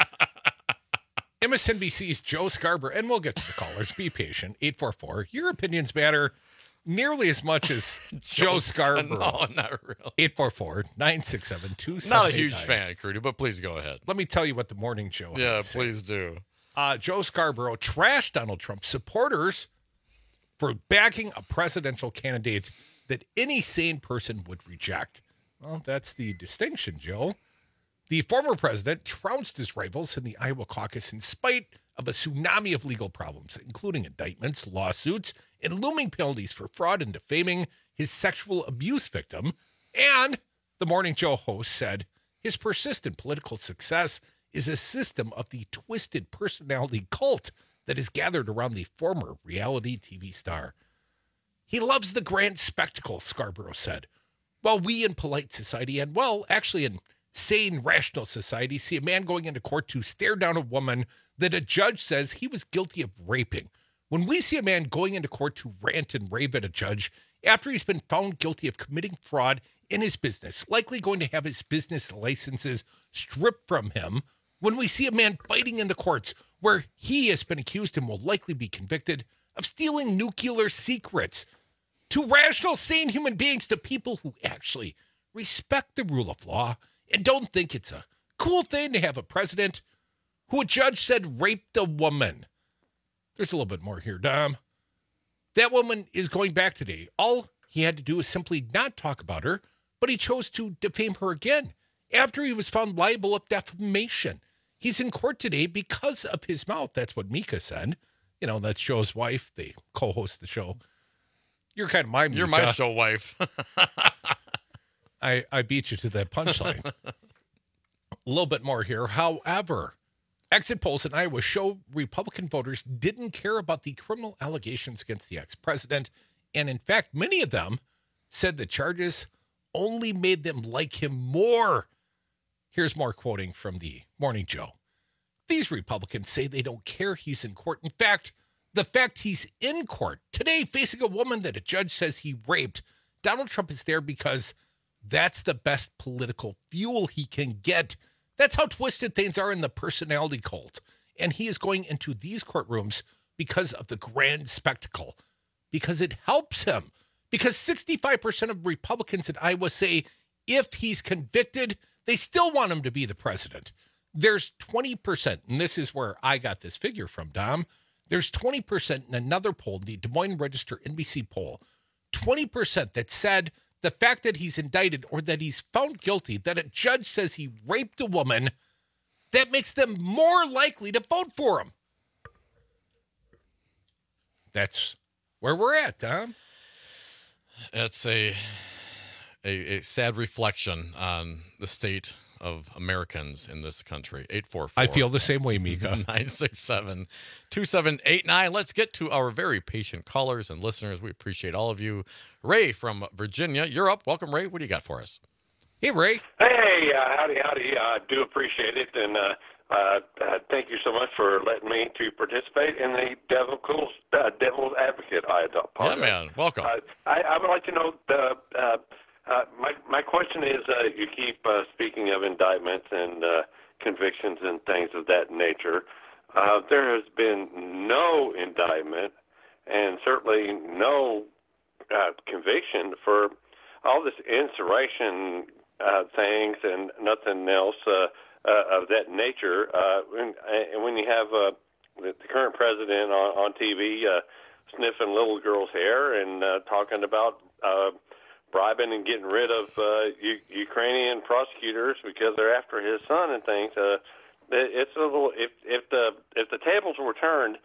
MSNBC's Joe Scarborough, and we'll get to the callers. Be patient. 844. Your opinions matter. nearly as much as Joe Scarborough. No, not really. 844-967-2789. Not a huge fan, Crudy, but please go ahead. Let me tell you what the morning show had to say. Please do. Joe Scarborough trashed Donald Trump's supporters for backing a presidential candidate that any sane person would reject. Well, that's the distinction, Joe. The former president trounced his rivals in the Iowa caucus in spite of a tsunami of legal problems, including indictments, lawsuits, and looming penalties for fraud and defaming his sexual abuse victim. And the Morning Joe host said his persistent political success is a system of the twisted personality cult that is gathered around the former reality TV star. He loves the grand spectacle, Scarborough said. While we in polite society, and well, actually in sane, rational society, see a man going into court to stare down a woman that a judge says he was guilty of raping. When we see a man going into court to rant and rave at a judge after he's been found guilty of committing fraud in his business, likely going to have his business licenses stripped from him, when we see a man fighting in the courts where he has been accused and will likely be convicted of stealing nuclear secrets, to rational, sane human beings, to people who actually respect the rule of law and don't think it's a cool thing to have a president who a judge said raped a woman. There's a little bit more here, Dom. That woman is going back today. All he had to do was simply not talk about her, but he chose to defame her again after he was found liable of defamation. He's in court today because of his mouth. That's what Mika said. You know, that's Joe's wife. They co-host the show. You're kind of my Mika. You're my show wife. I beat you to that punchline. A little bit more here. However, exit polls in Iowa show Republican voters didn't care about the criminal allegations against the ex-president. And in fact, many of them said the charges only made them like him more. Here's more quoting from the Morning Joe. These Republicans say they don't care he's in court. In fact, the fact he's in court today facing a woman that a judge says he raped, Donald Trump is there because that's the best political fuel he can get. That's how twisted things are in the personality cult. And he is going into these courtrooms because of the grand spectacle, because it helps him. Because 65% of Republicans in Iowa say if he's convicted, they still want him to be the president. There's 20%, and this is where I got this figure from, Dom. There's 20% in another poll, the Des Moines Register NBC poll, 20% that said the fact that he's indicted or that he's found guilty, that a judge says he raped a woman, that makes them more likely to vote for him. That's where we're at, Tom. It's a sad reflection on the state of Americans in this country. 844. I feel the same way, Mika. 967-2789. Let's get to our very patient callers and listeners. We appreciate all of you. Ray from Virginia, you're up. Welcome, Ray. What do you got for us? Hey, Ray. Hey, howdy. I do appreciate it, and thank you so much for letting me to participate in the Devil's Advocate. Yeah, man. Welcome. I would like to know my question is, you keep speaking of indictments and convictions and things of that nature. There has been no indictment and certainly no conviction for all this insurrection things and nothing else of that nature. And when you have the current president on TV sniffing little girls' hair and talking about bribing and getting rid of Ukrainian prosecutors because they're after his son and things. It's a little. If the tables were turned,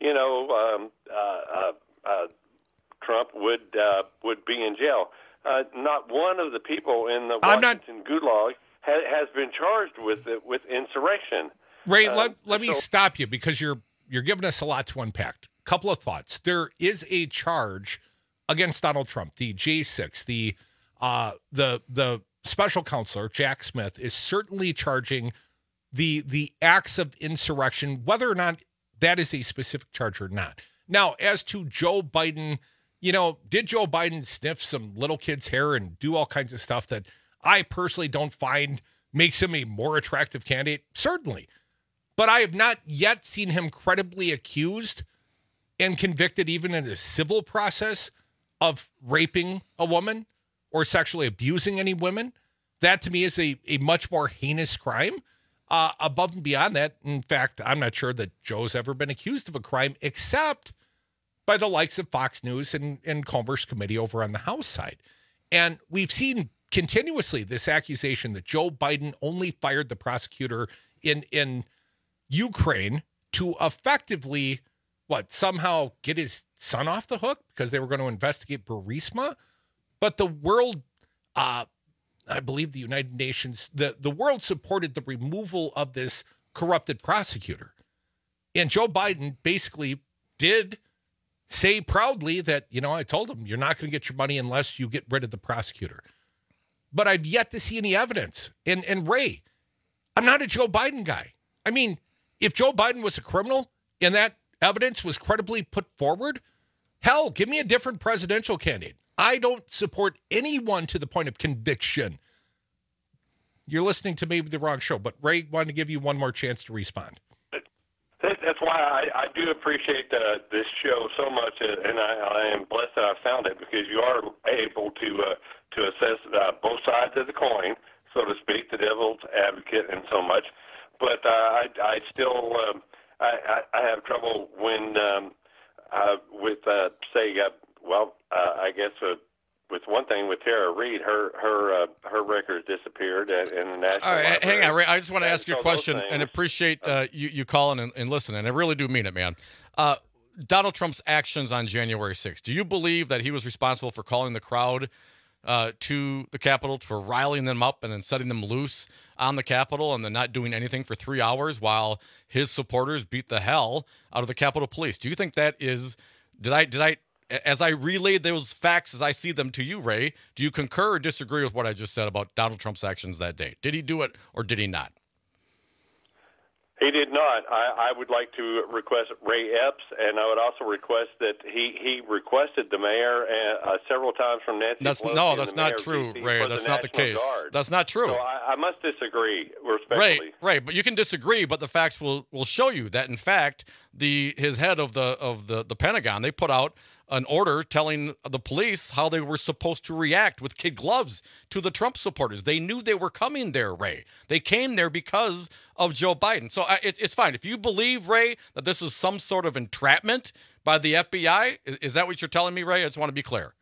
Trump would be in jail. Not one of the people in the Washington Gulag has been charged with insurrection. Ray, let me stop you because you're giving us a lot to unpack. Couple of thoughts. There is a charge against Donald Trump, the J6, the special counselor, Jack Smith, is certainly charging the acts of insurrection, whether or not that is a specific charge or not. Now, as to Joe Biden, did Joe Biden sniff some little kid's hair and do all kinds of stuff that I personally don't find makes him a more attractive candidate? Certainly. But I have not yet seen him credibly accused and convicted, even in a civil process, of raping a woman or sexually abusing any women. That to me is a much more heinous crime. Above and beyond that, in fact, I'm not sure that Joe's ever been accused of a crime except by the likes of Fox News and Comer's committee over on the House side. And we've seen continuously this accusation that Joe Biden only fired the prosecutor in Ukraine to effectively, somehow get his son off the hook because they were going to investigate Burisma. But the world, I believe the United Nations, the world supported the removal of this corrupted prosecutor. And Joe Biden basically did say proudly that, I told him, you're not going to get your money unless you get rid of the prosecutor. But I've yet to see any evidence. And Ray, I'm not a Joe Biden guy. I mean, if Joe Biden was a criminal and that evidence was credibly put forward, hell, give me a different presidential candidate. I don't support anyone to the point of conviction. You're listening to maybe the wrong show, but Ray wanted to give you one more chance to respond. That's why I do appreciate this show so much, and I am blessed that I found it, because you are able to assess both sides of the coin, so to speak, the devil's advocate and so much. But I still I have trouble when with say I guess with one thing with Tara Reid, her record disappeared in the National All right, Library. hang on, Ray. I just want to ask you a question and appreciate you calling and listening. I really do mean it, man. Donald Trump's actions on January 6th. Do you believe that he was responsible for calling the crowd to the Capitol, for riling them up and then setting them loose on the Capitol and then not doing anything for 3 hours while his supporters beat the hell out of the Capitol Police? Do you think that is... Did I as I relayed those facts as I see them to you, Ray, do you concur or disagree with what I just said about Donald Trump's actions that day? Did he do it or did he not? He did not. I would like to request Ray Epps, and I would also request that he requested the mayor several times from Nancy Pelosi. That's not true, Ray. That's not the case. That's not true. So I must disagree respectfully. Right. But you can disagree, but the facts will show you that, in fact, his head of the Pentagon, they put out an order telling the police how they were supposed to react with kid gloves to the Trump supporters. They knew they were coming there, Ray. They came there because of Joe Biden. So it's fine. If you believe, Ray, that this is some sort of entrapment by the FBI, is that what you're telling me, Ray? I just want to be clear.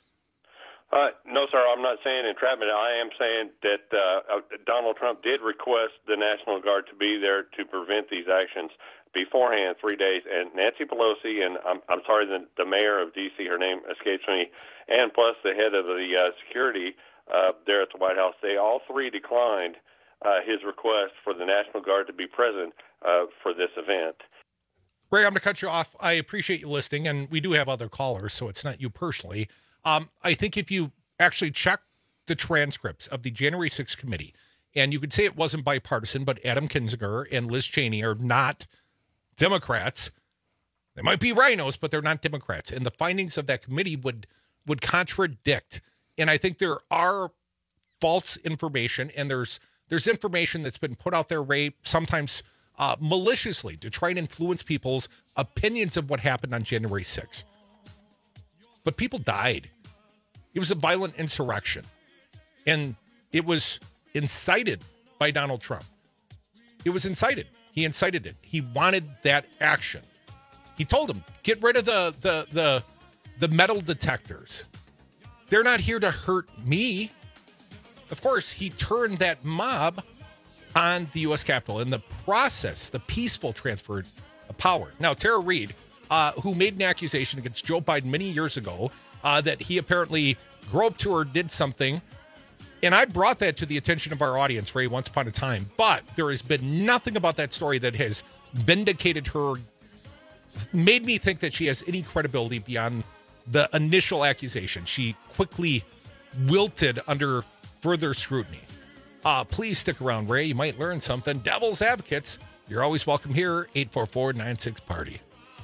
No, sir, I'm not saying entrapment. I am saying that Donald Trump did request the National Guard to be there to prevent these actions beforehand, 3 days. And Nancy Pelosi, and I'm sorry, the mayor of D.C., her name escapes me, and plus the head of the security there at the White House, they all three declined his request for the National Guard to be present for this event. Ray, I'm going to cut you off. I appreciate you listening, and we do have other callers, so it's not you personally. I think if you actually check the transcripts of the January 6th committee, and you could say it wasn't bipartisan, but Adam Kinzinger and Liz Cheney are not Democrats. They might be rhinos, but they're not Democrats. And the findings of that committee would contradict. And I think there are false information, and there's information that's been put out there, Ray, sometimes maliciously to try and influence people's opinions of what happened on January 6th. But people died. It was a violent insurrection. And it was incited by Donald Trump. It was incited. He incited it. He wanted that action. He told him, get rid of the metal detectors. They're not here to hurt me. Of course, he turned that mob on the U.S. Capitol in the process, the peaceful transfer of power. Now, Tara Reid, who made an accusation against Joe Biden many years ago that he apparently groped her or did something. And I brought that to the attention of our audience, Ray, once upon a time. But there has been nothing about that story that has vindicated her, made me think that she has any credibility beyond the initial accusation. She quickly wilted under further scrutiny. Please stick around, Ray. You might learn something. Devil's Advocates, you're always welcome here. 844-96-PARTY.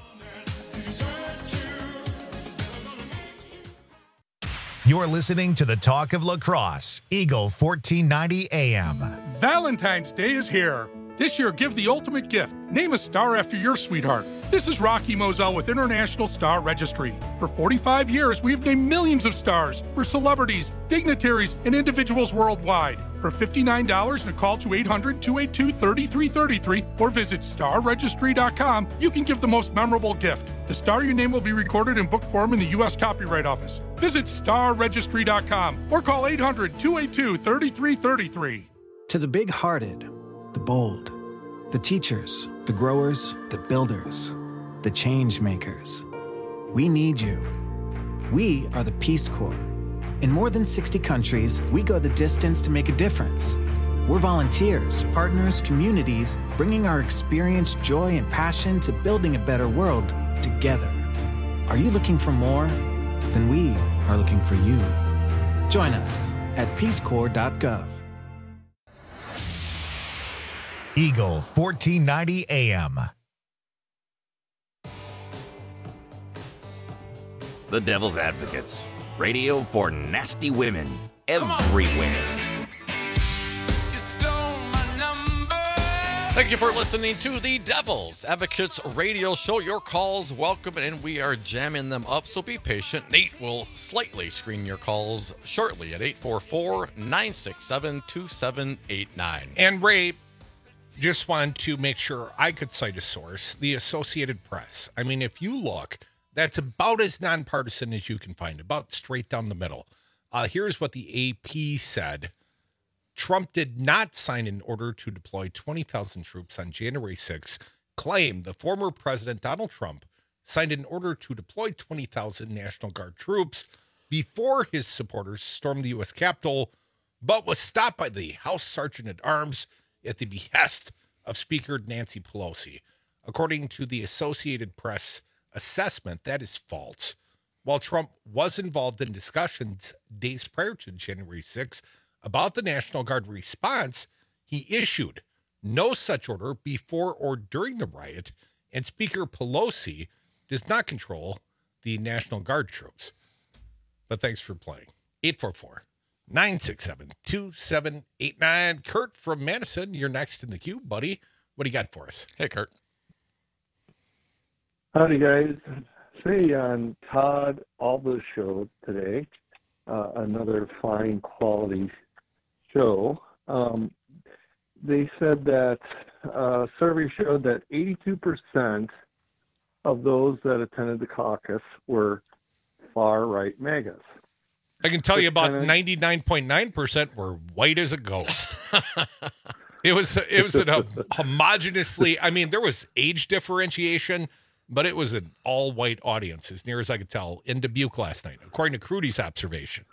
You're listening to the Talk of La Crosse, Eagle 1490 AM. Valentine's Day is here. This year, give the ultimate gift. Name a star after your sweetheart. This is Rocky Moselle with International Star Registry. For 45 years, we've named millions of stars for celebrities, dignitaries, and individuals worldwide. For $59 and a call to 800-282-3333 or visit starregistry.com, you can give the most memorable gift. The star your name will be recorded in book form in the U.S. Copyright Office. Visit starregistry.com or call 800-282-3333. To the big-hearted, the bold, the teachers, the growers, the builders, the change makers. We need you. We are the Peace Corps. In more than 60 countries, we go the distance to make a difference. We're volunteers, partners, communities, bringing our experience, joy, and passion to building a better world together. Are you looking for more? Then we are looking for you. Join us at peacecorps.gov. Eagle 1490 AM. The Devil's Advocates. Radio for nasty women everywhere. Thank you for listening to the Devil's Advocates radio show. Your calls welcome, and we are jamming them up, so be patient. Nate will slightly screen your calls shortly at 844-967-2789. And Ray, just wanted to make sure I could cite a source, the Associated Press. I mean, if you look, that's about as nonpartisan as you can find, about straight down the middle. Here's what the AP said. Trump did not sign an order to deploy 20,000 troops on January 6, claimed the former President Donald Trump signed an order to deploy 20,000 National Guard troops before his supporters stormed the U.S. Capitol, but was stopped by the House Sergeant at Arms at the behest of Speaker Nancy Pelosi. According to the Associated Press assessment, that is false. While Trump was involved in discussions days prior to January 6 about the National Guard response, he issued no such order before or during the riot, and Speaker Pelosi does not control the National Guard troops. But thanks for playing. 844-967-2789. Kurt from Madison, you're next in the queue, buddy. What do you got for us? Hey, Kurt. Howdy, guys. Say on Todd Alba's show today, another fine quality show, they said that a survey showed that 82% of those that attended the caucus were far-right MAGAs. I can tell you about 99.9% were white as a ghost. It was an homogeneously, I mean, there was age differentiation, but it was an all-white audience, as near as I could tell, in Dubuque last night, according to Crudy's observation.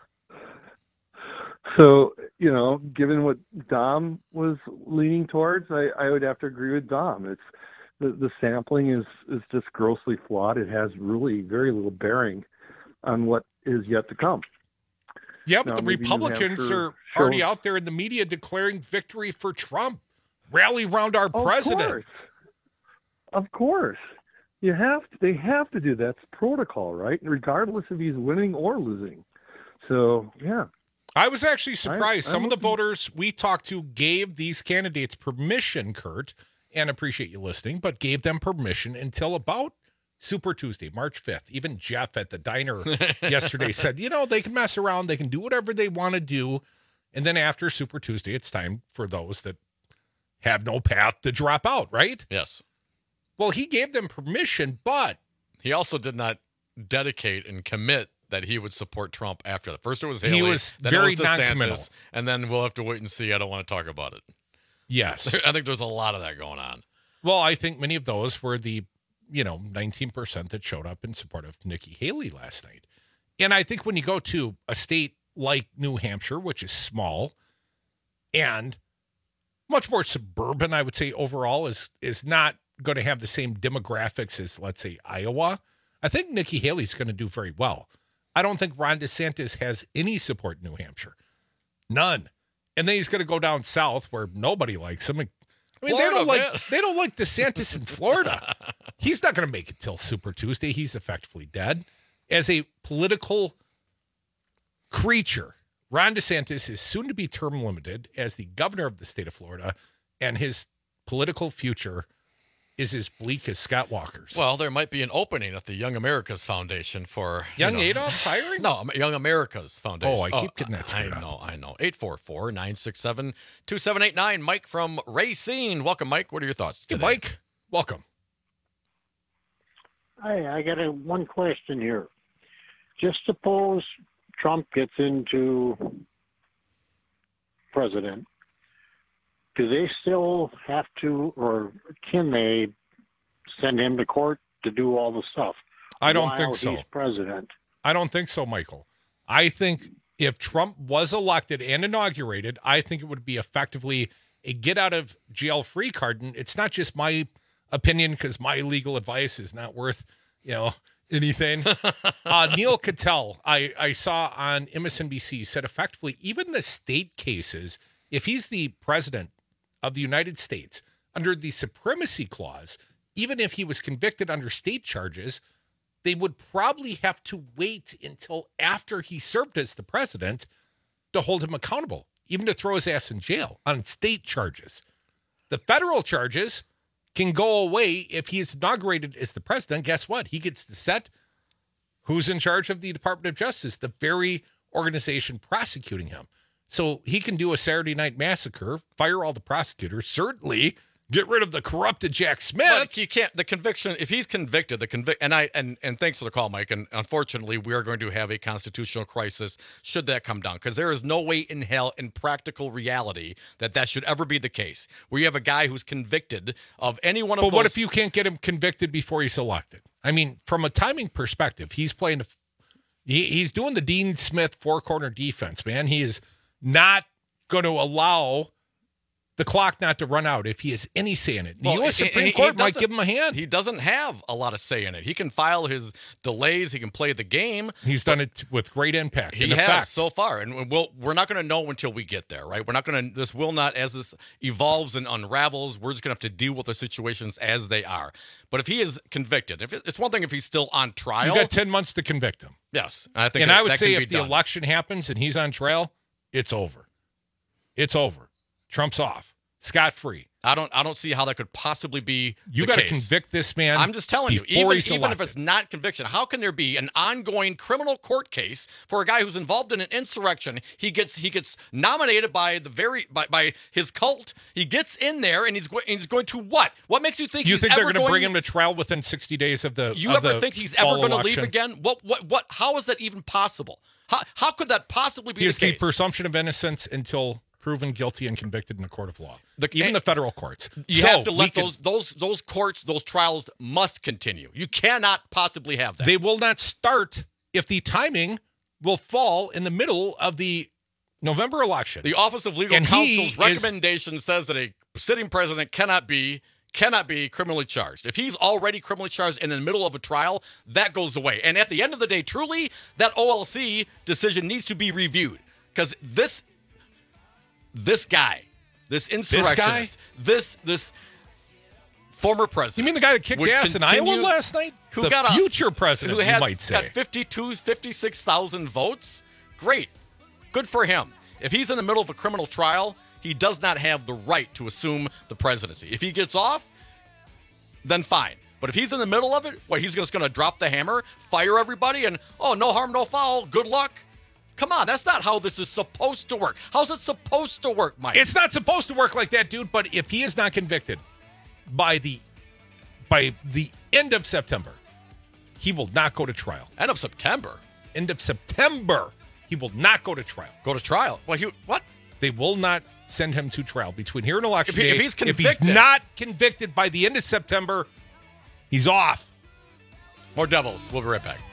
So, you know, given what Dom was leaning towards, I would have to agree with Dom. It's the sampling is just grossly flawed. It has really very little bearing on what is yet to come. Yeah, but the Republicans are already out there in the media declaring victory for Trump. Rally around our president. Of course. They have to do that. It's protocol, right? Regardless if he's winning or losing. So, yeah. I was actually surprised. Some of the voters we talked to gave these candidates permission, Kurt, and appreciate you listening, but gave them permission until about Super Tuesday, March 5th. Even Jeff at the diner yesterday said, you know, they can mess around. They can do whatever they want to do. And then after Super Tuesday, it's time for those that have no path to drop out, right? Yes. Well, he gave them permission, but he also did not dedicate and commit that he would support Trump after that. First it was Haley, he was then very it was DeSantis, non-committal. and then we'll have to wait and see. I don't want to talk about it. Yes. I think there's a lot of that going on. Well, I think many of those were the, 19% that showed up in support of Nikki Haley last night. And I think when you go to a state like New Hampshire, which is small and much more suburban, I would say overall is not going to have the same demographics as, let's say, Iowa. I think Nikki Haley's going to do very well. I don't think Ron DeSantis has any support in New Hampshire. None. And then he's going to go down south where nobody likes him. I mean, Florida, they don't like DeSantis in Florida. He's not going to make it till Super Tuesday. He's effectively dead. As a political creature, Ron DeSantis is soon to be term limited as the governor of the state of Florida, and his political future is as bleak as Scott Walker's. Well, there might be an opening at the Young America's Foundation for Young Adolph's hiring? No, Young America's Foundation. Oh, I keep getting that screwed up. I know. 844-967-2789. Mike from Racine. Welcome, Mike. What are your thoughts today? Hey, Mike. Welcome. Hi, I got one question here. Just suppose Trump gets into president. Do they still have to, or can they send him to court to do all the stuff? I don't think so. He's president. I don't think so, Michael. I think if Trump was elected and inaugurated, I think it would be effectively a get-out-of-jail-free card. And it's not just my opinion, because my legal advice is not worth, anything. Neil Cattell, I saw on MSNBC, said effectively, even the state cases, if he's the president of the United States, under the Supremacy Clause, even if he was convicted under state charges, they would probably have to wait until after he served as the president to hold him accountable, even to throw his ass in jail on state charges. The federal charges can go away if he is inaugurated as the president. Guess what? He gets to set who's in charge of the Department of Justice, the very organization prosecuting him. So he can do a Saturday Night Massacre, fire all the prosecutors, certainly get rid of the corrupted Jack Smith. But you can't. The conviction, if he's convicted, and thanks for the call, Mike. And unfortunately, we are going to have a constitutional crisis should that come down, because there is no way in hell, in practical reality, that should ever be the case. Where you have a guy who's convicted of any one of those. But what if you can't get him convicted before he's elected? I mean, from a timing perspective, he's playing. He's doing the Dean Smith four-corner defense, man. He is not going to allow the clock not to run out if he has any say in it. The U.S. Supreme Court might give him a hand. He doesn't have a lot of say in it. He can file his delays. He can play the game. He's done it with great impact. He has so far, and we're not going to know until we get there, right? We're not going to. This will not, as this evolves and unravels, we're just going to have to deal with the situations as they are. But if he is convicted, it's one thing if he's still on trial. You got 10 months to convict him. Yes, I think. And I would say if the election happens and he's on trial, it's over. It's over. Trump's off. Scot-free. I don't see how that could possibly be. You got to convict this man. I'm just telling you, even if it's not conviction, how can there be an ongoing criminal court case for a guy who's involved in an insurrection? He gets nominated by by his cult. He gets in there and he's going to what? What makes you think? You think they're going to bring him to trial within 60 days of the? You ever think he's ever going to leave again? What? How is that even possible? How could that possibly be the case? He has the presumption of innocence until proven guilty and convicted in a court of law. Even the federal courts. You have to let those courts, those trials must continue. You cannot possibly have that. They will not start if the timing will fall in the middle of the November election. The Office of Legal Counsel's recommendation says that a sitting president cannot be criminally charged. If he's already criminally charged in the middle of a trial, that goes away. And at the end of the day, truly, that OLC decision needs to be reviewed, because this guy, this insurrectionist, this former president. You mean the guy that kicked ass in Iowa last night? Who the got future president, who you might say. Got 56,000 votes? Great. Good for him. If he's in the middle of a criminal trial, he does not have the right to assume the presidency. If he gets off, then fine. But if he's in the middle of it, he's just going to drop the hammer, fire everybody, and, no harm, no foul, good luck? Come on, that's not how this is supposed to work. How's it supposed to work, Mike? It's not supposed to work like that, dude. But if he is not convicted by the end of September, he will not go to trial. End of September? End of September. He will not go to trial. Go to trial? Well, what? They will not send him to trial between here and election day. If he's convicted. If he's not convicted by the end of September, he's off. More Devils. We'll be right back.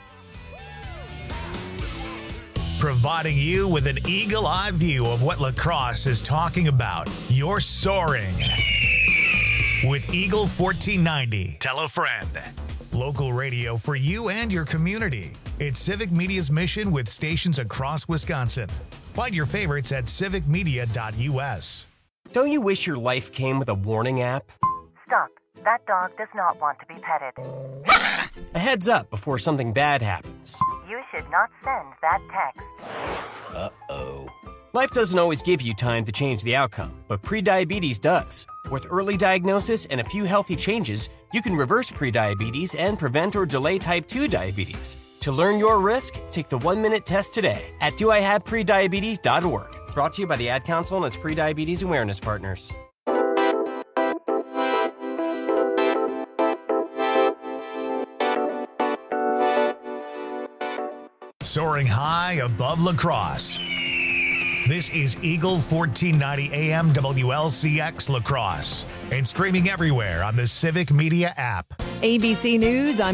Providing you with an eagle-eye view of what lacrosse is talking about. You're soaring with Eagle 1490. Tell a friend. Local radio for you and your community. It's Civic Media's mission with stations across Wisconsin. Find your favorites at civicmedia.us. Don't you wish your life came with a warning app? Stop. That dog does not want to be petted. A heads up before something bad happens. You should not send that text. Uh-oh. Life doesn't always give you time to change the outcome, but prediabetes does. With early diagnosis and a few healthy changes, you can reverse prediabetes and prevent or delay type 2 diabetes. To learn your risk, take the 1-minute test today at doihaveprediabetes.org. Brought to you by the Ad Council and its Prediabetes Awareness Partners. Soaring high above La Crosse. This is Eagle 1490 AM WLCX La Crosse and streaming everywhere on the Civic Media app. ABC News, I'm